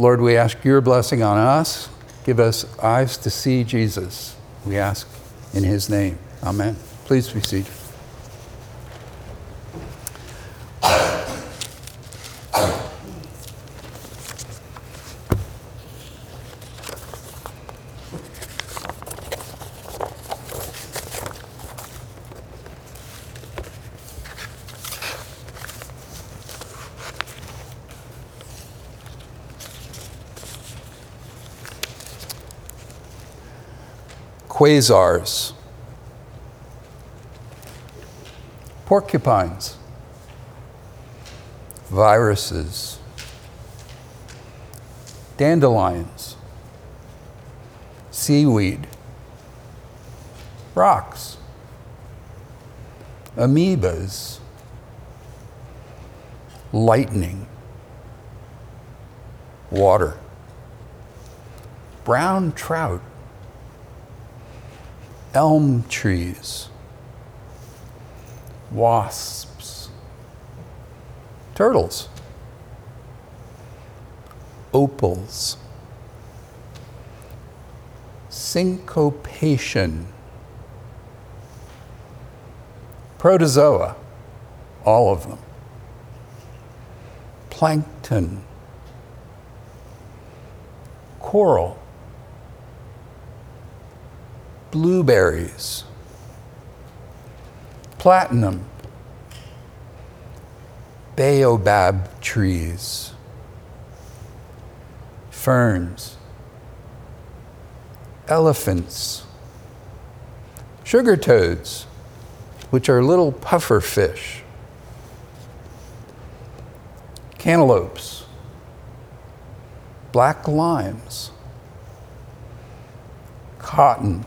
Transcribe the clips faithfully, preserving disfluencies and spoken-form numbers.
Lord, we ask your blessing on us. Give us eyes to see Jesus. We ask in his name. Amen. Please be seated. Quasars, porcupines, viruses, dandelions, seaweed, rocks, amoebas, lightning, water, brown trout, elm trees, wasps, turtles, opals, syncopation, protozoa, all of them, plankton, coral, blueberries, platinum, baobab trees, ferns, elephants, sugar toads, which are little puffer fish, cantaloupes, black limes, cotton,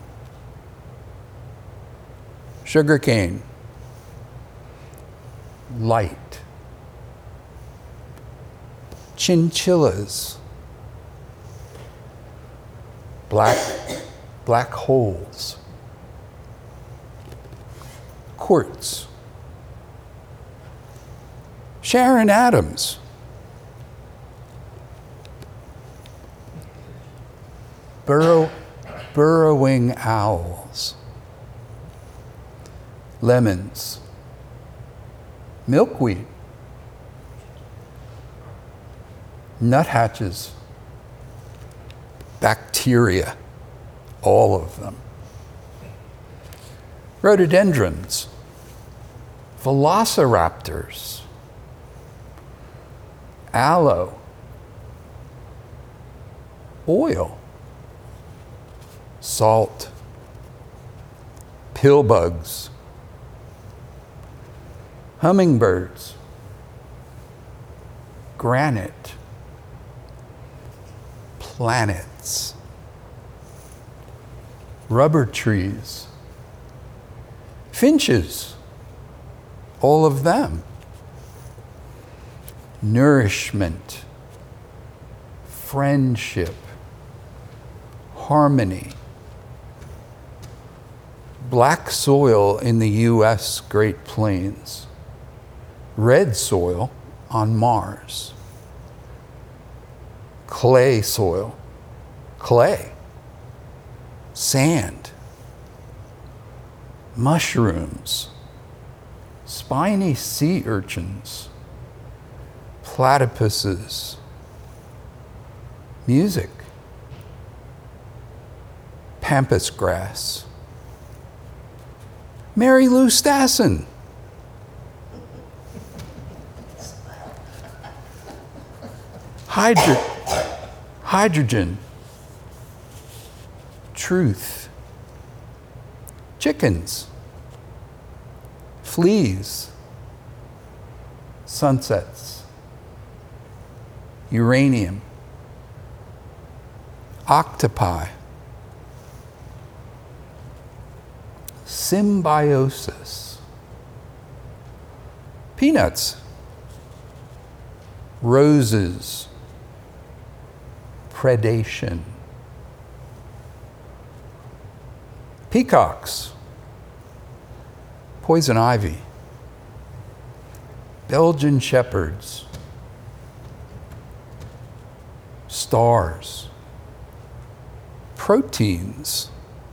sugarcane, light, chinchillas, black, black holes, quartz, Sharon Adams, burrow, burrowing owls, lemons, milkweed, nuthatches, bacteria, all of them, rhododendrons, velociraptors, aloe, oil, salt, pill bugs, hummingbirds, granite, planets, rubber trees, finches, all of them, nourishment, friendship, harmony, black soil in the U S Great Plains, red soil on Mars, clay soil, clay, sand, mushrooms, spiny sea urchins, platypuses, music, pampas grass, Mary Lou Stassen, Hydro- hydrogen, truth, chickens, fleas, sunsets, uranium, octopi, symbiosis, peanuts, roses, predation, peacocks, poison ivy, Belgian shepherds, stars, proteins,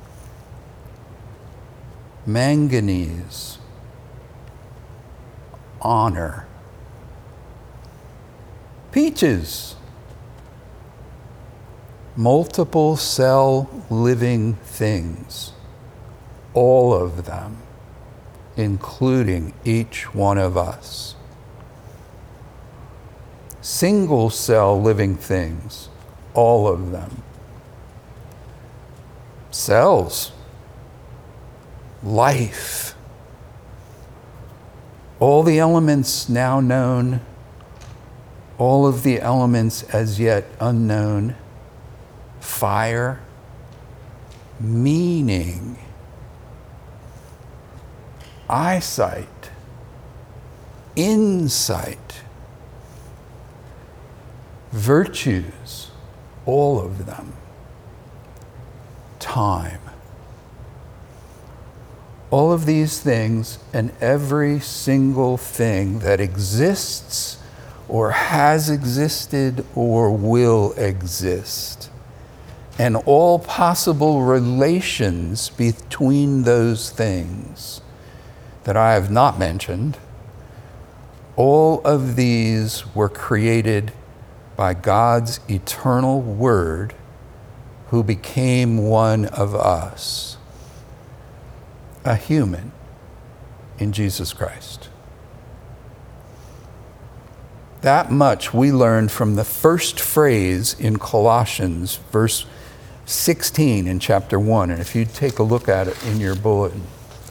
manganese, honor, peaches, multiple cell living things, all of them, including each one of us. Single cell living things, all of them. Cells, life, all the elements now known, all of the elements as yet unknown, fire, meaning, eyesight, insight, virtues, all of them, time. All of these things and every single thing that exists or has existed or will exist, and all possible relations between those things that I have not mentioned, all of these were created by God's eternal Word, who became one of us, a human in Jesus Christ. That much we learned from the first phrase in Colossians, verse sixteen in chapter one. And if you take a look at it in your bulletin.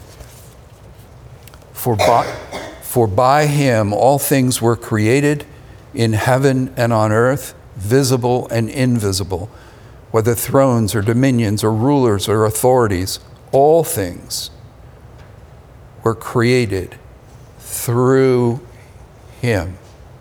For by, for by him all things were created in heaven and on earth, visible and invisible, whether thrones or dominions or rulers or authorities, all things were created through him.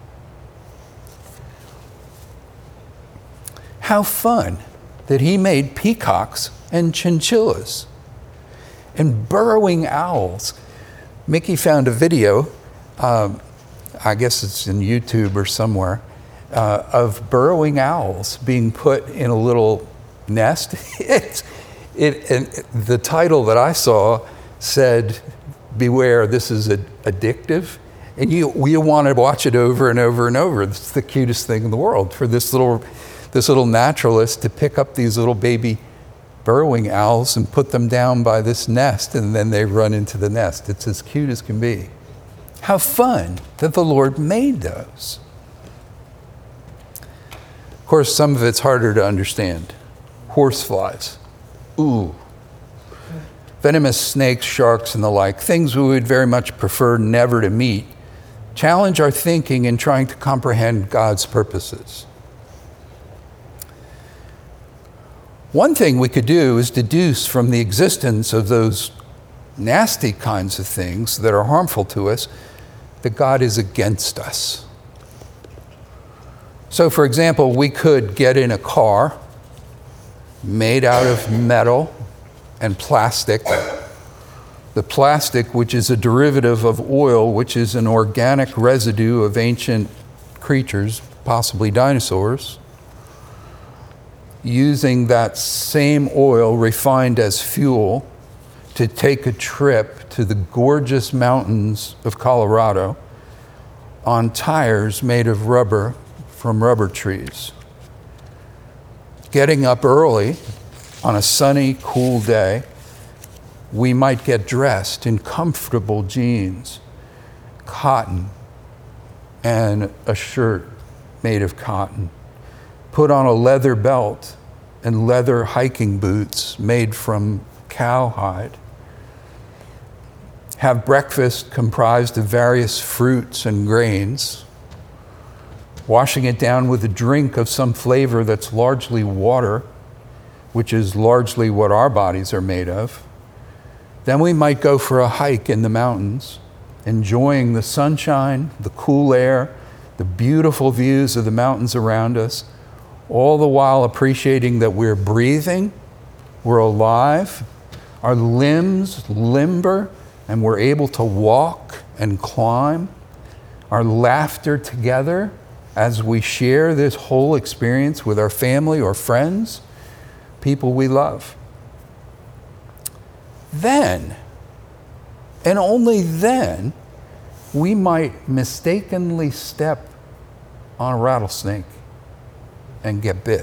How fun that he made peacocks and chinchillas and burrowing owls. Mickey found a video, um, I guess it's in YouTube or somewhere, uh, of burrowing owls being put in a little nest. It's, it, and the title that I saw said, "Beware, this is ad- addictive." And you, we want to watch it over and over and over. It's the cutest thing in the world for this little, this little naturalist to pick up these little baby burrowing owls and put them down by this nest, and then they run into the nest. It's as cute as can be. How fun that the Lord made those. Of course, some of it's harder to understand. Horseflies. Ooh. Venomous snakes, sharks, and the like, things we would very much prefer never to meet, challenge our thinking in trying to comprehend God's purposes. One thing we could do is deduce from the existence of those nasty kinds of things that are harmful to us that God is against us. So, for example, we could get in a car made out of metal and plastic. The plastic, which is a derivative of oil, which is an organic residue of ancient creatures, possibly dinosaurs, using that same oil refined as fuel to take a trip to the gorgeous mountains of Colorado on tires made of rubber from rubber trees. Getting up early on a sunny, cool day, we might get dressed in comfortable jeans, cotton, and a shirt made of cotton. Put on a leather belt and leather hiking boots made from cowhide. Have breakfast comprised of various fruits and grains, washing it down with a drink of some flavor that's largely water, which is largely what our bodies are made of. Then we might go for a hike in the mountains, enjoying the sunshine, the cool air, the beautiful views of the mountains around us, all the while appreciating that we're breathing, we're alive, our limbs limber, and we're able to walk and climb, our laughter together as we share this whole experience with our family or friends, people we love. Then, and only then, we might mistakenly step on a rattlesnake and get bit.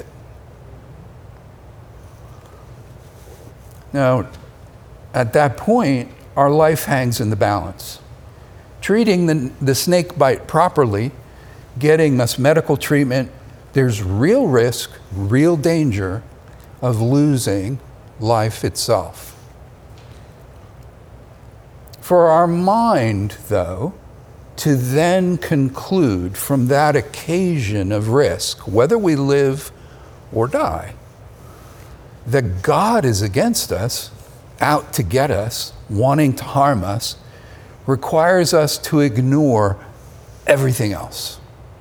Now, at that point, our life hangs in the balance. Treating the, the snake bite properly, getting us medical treatment, there's real risk, real danger of losing life itself. For our mind, though, to then conclude from that occasion of risk, whether we live or die, that God is against us, out to get us, wanting to harm us, requires us to ignore everything else.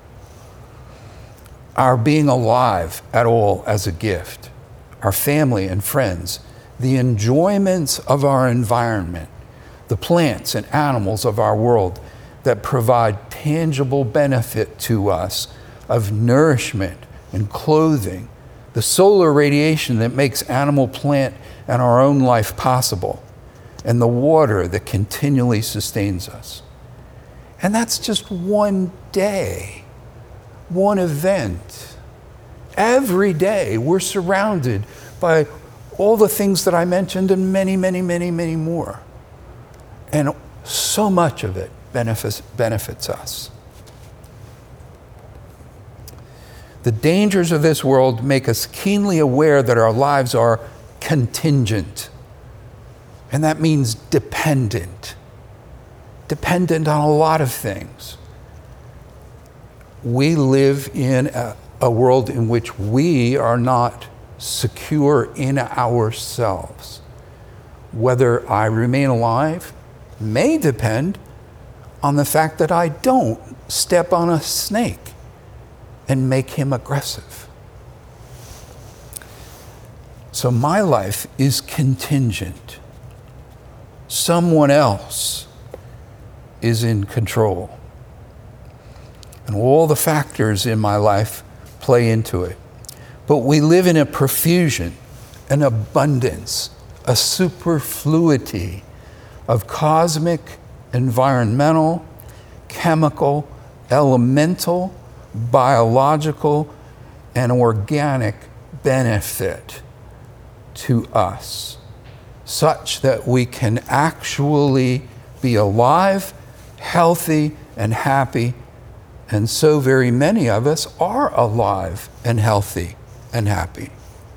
Our being alive at all as a gift, our family and friends, the enjoyments of our environment, the plants and animals of our world that provide tangible benefit to us of nourishment and clothing, the solar radiation that makes animal, plant, and our own life possible, and the water that continually sustains us. And that's just one day, one event. Every day we're surrounded by all the things that I mentioned and many, many, many, many more. And so much of it benefits, benefits us. The dangers of this world make us keenly aware that our lives are contingent. And that means dependent. Dependent on a lot of things. We live in a, a world in which we are not secure in ourselves. Whether I remain alive may depend on the fact that I don't step on a snake and make him aggressive. So my life is contingent. Someone else is in control. And all the factors in my life play into it. But we live in a profusion, an abundance, a superfluity of cosmic, environmental, chemical, elemental, biological, and organic benefit to us, such that we can actually be alive, healthy, and happy. And so very many of us are alive and healthy and happy.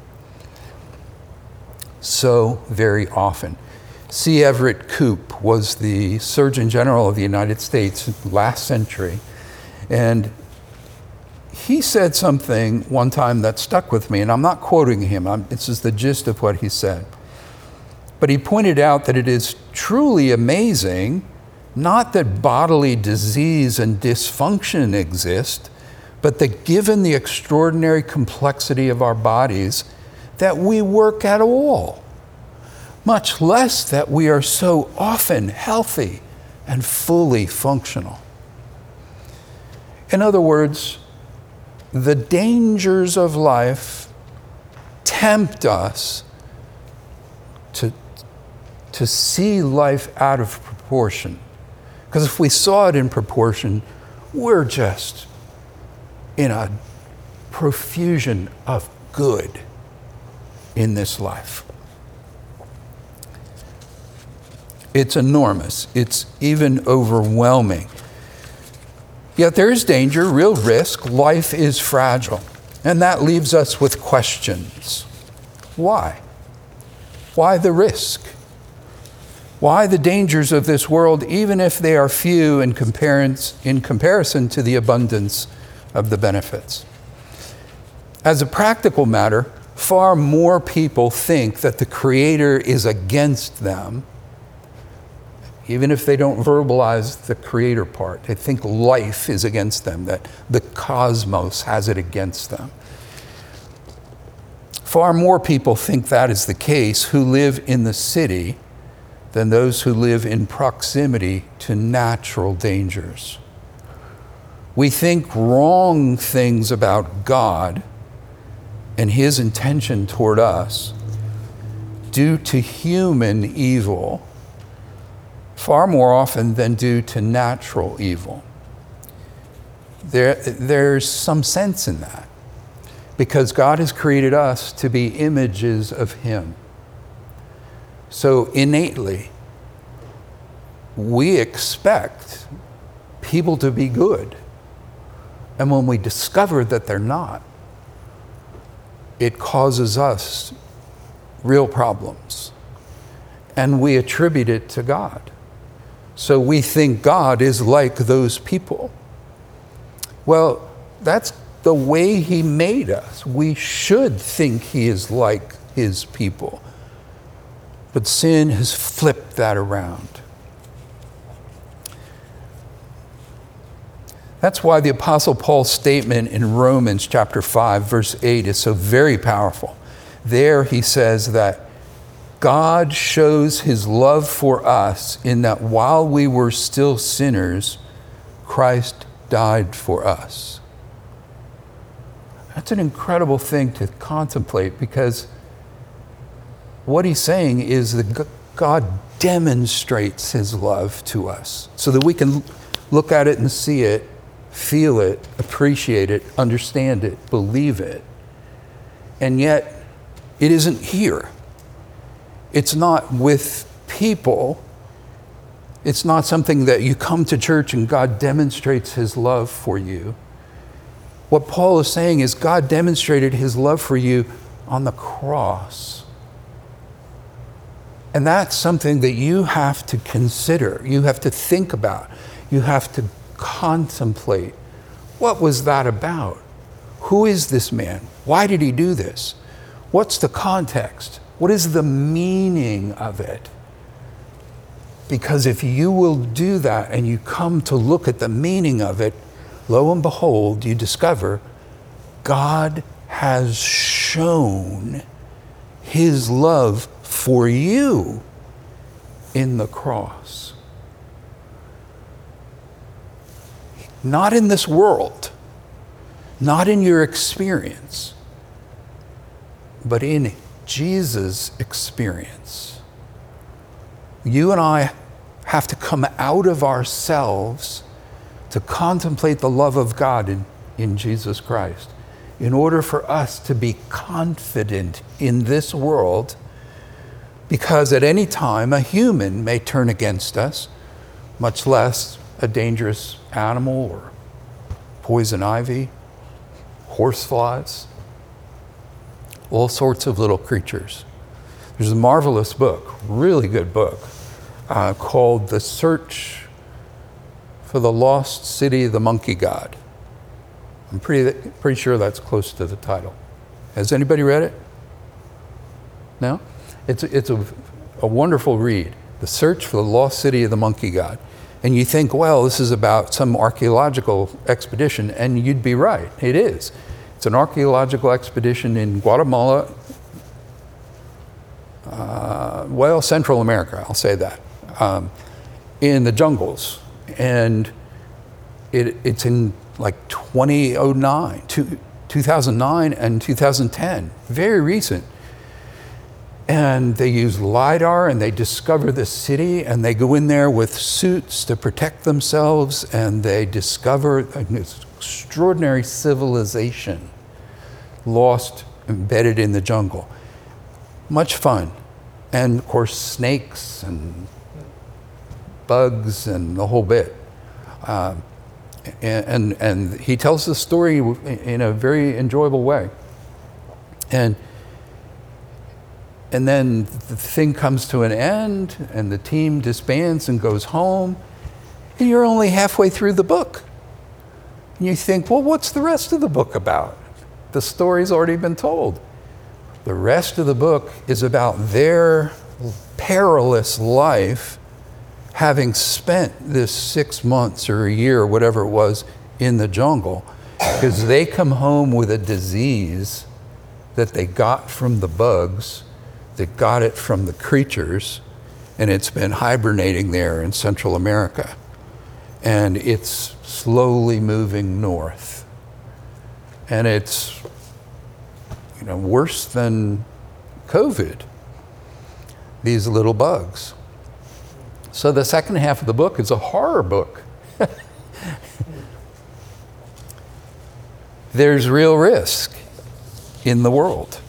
So very often. C. Everett Koop was the Surgeon General of the United States last century. And he said something one time that stuck with me, and I'm not quoting him. I'm, this is the gist of what he said. But he pointed out that it is truly amazing, not that bodily disease and dysfunction exist, but that given the extraordinary complexity of our bodies, that we work at all, much less that we are so often healthy and fully functional. In other words, the dangers of life tempt us to, to see life out of proportion. Because if we saw it in proportion, we're just in a profusion of good in this life. It's enormous. It's even overwhelming. Yet there is danger, real risk. Life is fragile. And that leaves us with questions. Why? Why the risk? Why the dangers of this world, even if they are few in comparison to the abundance of the benefits? As a practical matter, far more people think that the Creator is against them, even if they don't verbalize the Creator part. They think life is against them, that the cosmos has it against them. Far more people think that is the case who live in the city than those who live in proximity to natural dangers. We think wrong things about God and his intention toward us due to human evil far more often than due to natural evil. There, there's some sense in that because God has created us to be images of him. So innately, we expect people to be good. And when we discover that they're not, it causes us real problems. And we attribute it to God. So we think God is like those people. Well, that's the way he made us. We should think he is like his people. But sin has flipped that around. That's why the Apostle Paul's statement in Romans chapter five, verse eight is so very powerful. There he says that God shows his love for us in that while we were still sinners, Christ died for us. That's an incredible thing to contemplate because what he's saying is that God demonstrates his love to us so that we can look at it and see it, feel it, appreciate it, understand it, believe it. And yet, it isn't here. It's not with people. It's not something that you come to church and God demonstrates his love for you. What Paul is saying is God demonstrated his love for you on the cross. And that's something that you have to consider. You have to think about. You have to contemplate. What was that about? Who is this man? Why did he do this? What's the context? What is the meaning of it? Because if you will do that and you come to look at the meaning of it, lo and behold, you discover God has shown his love for you in the cross. Not in this world, not in your experience, but in Jesus' experience. You and I have to come out of ourselves to contemplate the love of God in, in Jesus Christ in order for us to be confident in this world, because at any time a human may turn against us, much less a dangerous animal or poison ivy, horseflies, all sorts of little creatures. There's a marvelous book, really good book, uh, called The Search for the Lost City of the Monkey God. I'm pretty, pretty sure that's close to the title. Has anybody read it? No? It's, it's a, a wonderful read, The Search for the Lost City of the Monkey God. And you think, well, this is about some archaeological expedition, and you'd be right, it is. It's an archaeological expedition in Guatemala, uh, well, Central America, I'll say that, um, in the jungles. And it, it's in like twenty oh nine, two, two thousand nine and two thousand ten, very recent. And they use LiDAR and they discover the city and they go in there with suits to protect themselves and they discover an extraordinary civilization lost, embedded in the jungle. Much fun. And of course, snakes and bugs and the whole bit. Uh, and, and, and he tells the story in a very enjoyable way. And And then the thing comes to an end and the team disbands and goes home and you're only halfway through the book. And you think, well, what's the rest of the book about? The story's already been told. The rest of the book is about their perilous life having spent this six months or a year, or whatever it was, in the jungle, because they come home with a disease that they got from the bugs, that got it from the creatures, and it's been hibernating there in Central America. and it's slowly moving north. And it's, you know, worse than COVID, these little bugs. So the second half of the book is a horror book. There's real risk in the world.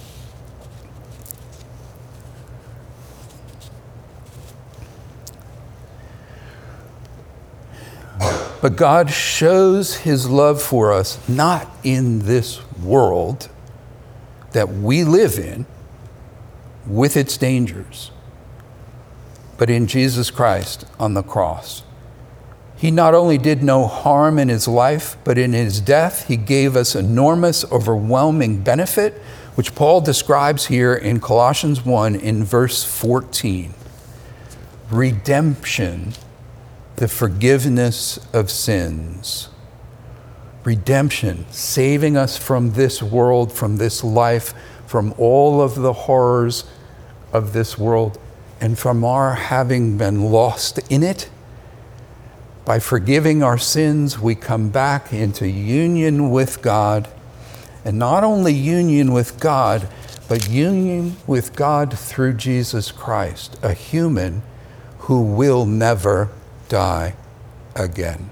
But God shows his love for us not in this world that we live in with its dangers, but in Jesus Christ on the cross. He not only did no harm in his life, but in his death, he gave us enormous, overwhelming benefit, which Paul describes here in Colossians one in verse fourteen. Redemption, the forgiveness of sins. Redemption, saving us from this world, from this life, from all of the horrors of this world, and from our having been lost in it. By forgiving our sins, we come back into union with God. And not only union with God, but union with God through Jesus Christ, a human who will never die again.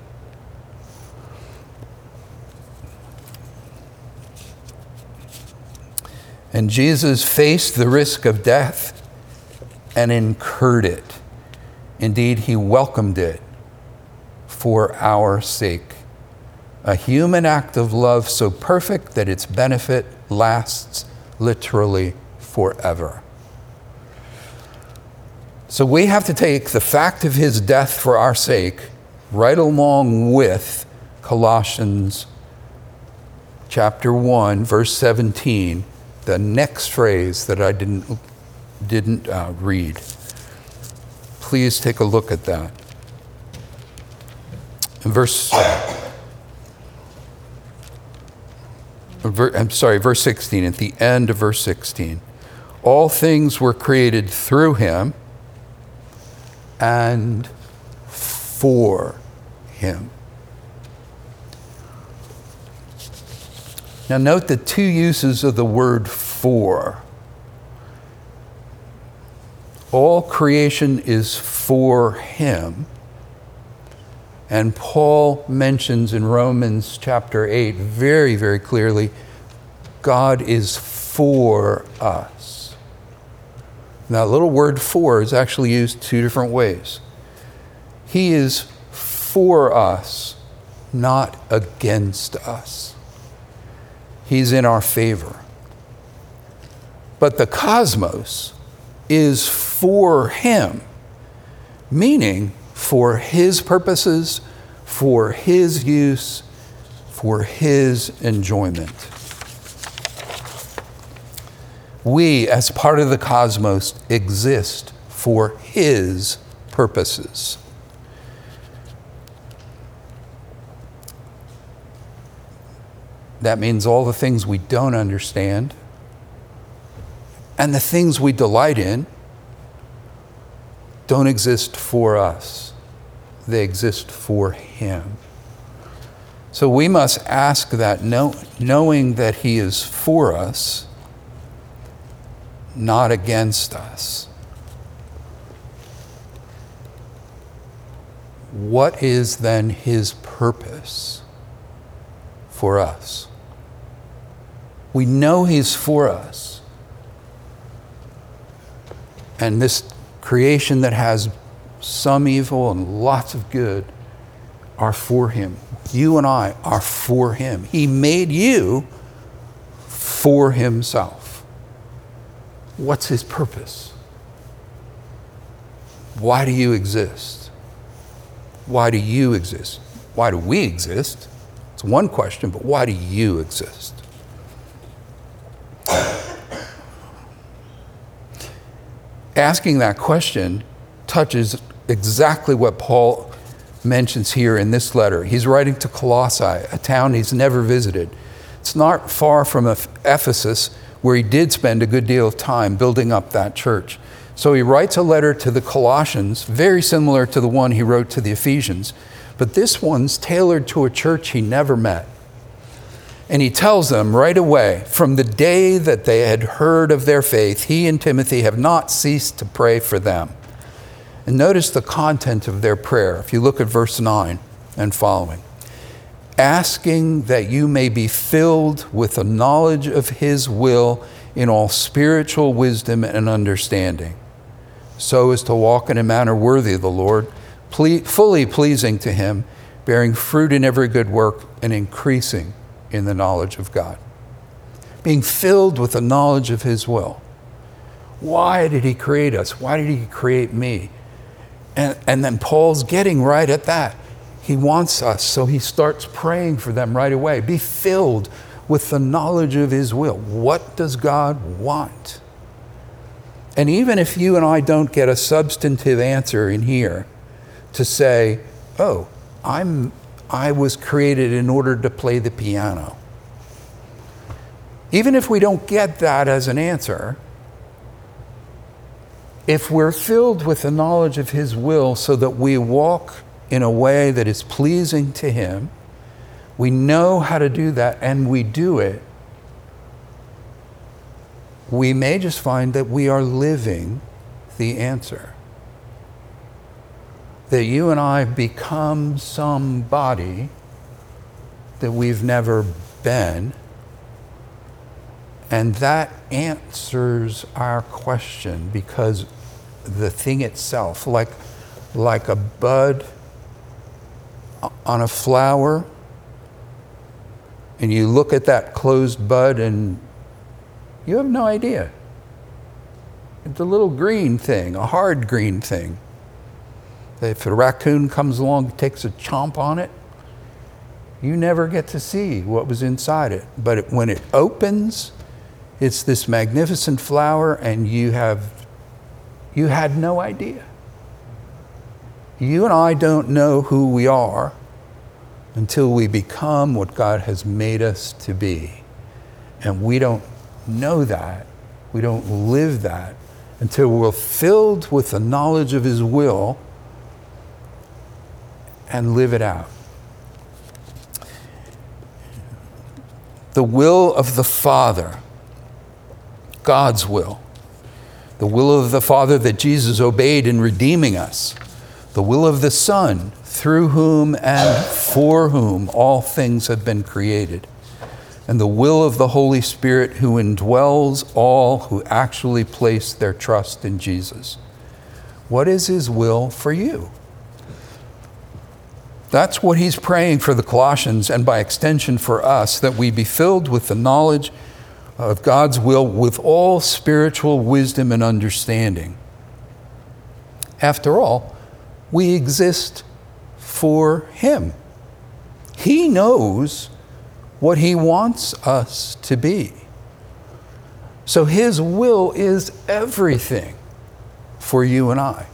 And Jesus faced the risk of death and incurred it. Indeed, he welcomed it for our sake. A human act of love so perfect that its benefit lasts literally forever. So we have to take the fact of his death for our sake right along with Colossians chapter one, verse seventeen, the next phrase that I didn't, didn't uh, read. Please take a look at that. In verse, I'm sorry, verse sixteen, at the end of verse sixteen. All things were created through him and for him. Now note the two uses of the word for. All creation is for him. And Paul mentions in Romans chapter eight very, very clearly, God is for us. Now, that little word for is actually used two different ways. He is for us, not against us. He's in our favor. But the cosmos is for him, meaning for his purposes, for his use, for his enjoyment. We, as part of the cosmos, exist for his purposes. That means all the things we don't understand and the things we delight in don't exist for us. They exist for him. So we must ask that, know, knowing that he is for us, not against us. What is then his purpose for us? We know he's for us. And this creation that has some evil and lots of good are for him. You and I are for him. He made you for himself. What's his purpose? Why do you exist? Why do you exist? Why do we exist? It's one question, but why do you exist? Asking that question touches exactly what Paul mentions here in this letter. He's writing to Colossae, a town he's never visited. It's not far from Ephesus, where he did spend a good deal of time building up that church. So he writes a letter to the Colossians, very similar to the one he wrote to the Ephesians, But this one's tailored to a church he never met. And he tells them right away, from the day that they had heard of their faith, he and Timothy have not ceased to pray for them. And notice the content of their prayer. If you look at verse nine and following. Asking that you may be filled with the knowledge of his will in all spiritual wisdom and understanding, so as to walk in a manner worthy of the Lord, ple- fully pleasing to him, bearing fruit in every good work and increasing in the knowledge of God. Being filled with the knowledge of his will. Why did he create us? Why did he create me? And, and then Paul's getting right at that. He wants us, so he starts praying for them right away. Be filled with the knowledge of his will. What does God want? And even if you and I don't get a substantive answer in here to say, oh, I'm I was created in order to play the piano. Even if we don't get that as an answer, if we're filled with the knowledge of his will so that we walk in a way that is pleasing to him, we know how to do that and we do it, we may just find that we are living the answer. That you and I become somebody that we've never been, and that answers our question, because the thing itself, like, like a bud on a flower, and you look at that closed bud and you have no idea. It's a little green thing, a hard green thing. If a raccoon comes along and takes a chomp on it, you never get to see what was inside it. But it, when it opens, it's this magnificent flower, and you have, you had no idea. You and I don't know who we are until we become what God has made us to be. And we don't know that, we don't live that until we're filled with the knowledge of his will and live it out. The will of the Father, God's will. The will of the Father that Jesus obeyed in redeeming us. The will of the Son, through whom and for whom all things have been created. And the will of the Holy Spirit, who indwells all who actually place their trust in Jesus. What is his will for you? That's what he's praying for the Colossians, and by extension for us, that we be filled with the knowledge of God's will with all spiritual wisdom and understanding. After all, we exist for him. He knows what he wants us to be. So his will is everything for you and I.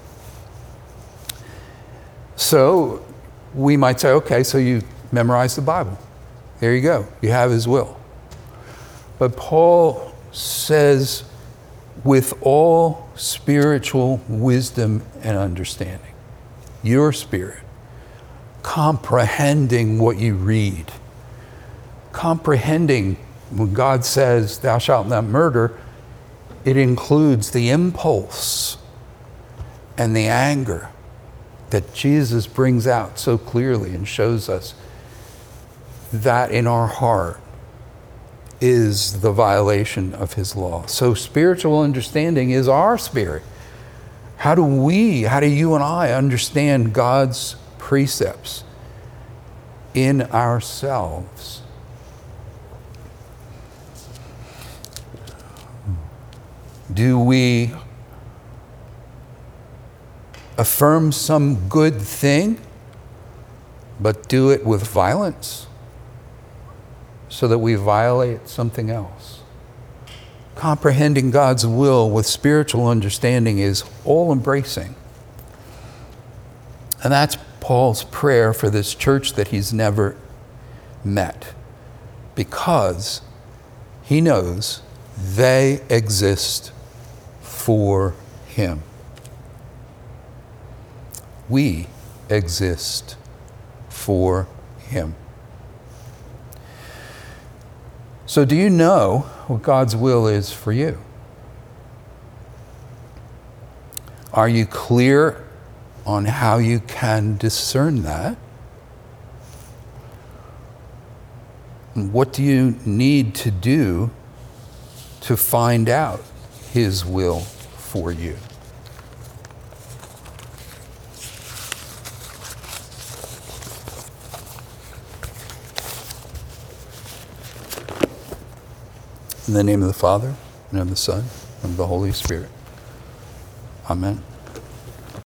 So we might say, okay, so you memorize the Bible. There you go. You have his will. But Paul says, with all spiritual wisdom and understanding, your spirit, comprehending what you read, comprehending when God says, thou shalt not murder, it includes the impulse and the anger that Jesus brings out so clearly and shows us that in our heart is the violation of his law. So spiritual understanding is our spirit. How do we, how do you and I understand God's precepts in ourselves? Do we affirm some good thing, but do it with violence so that we violate something else? Comprehending God's will with spiritual understanding is all-embracing. And that's Paul's prayer for this church that he's never met, because he knows they exist for him. We exist for him. So do you know what God's will is for you? Are you clear on how you can discern that? And what do you need to do to find out his will for you? In the name of the Father, and of the Son, and of the Holy Spirit. Amen.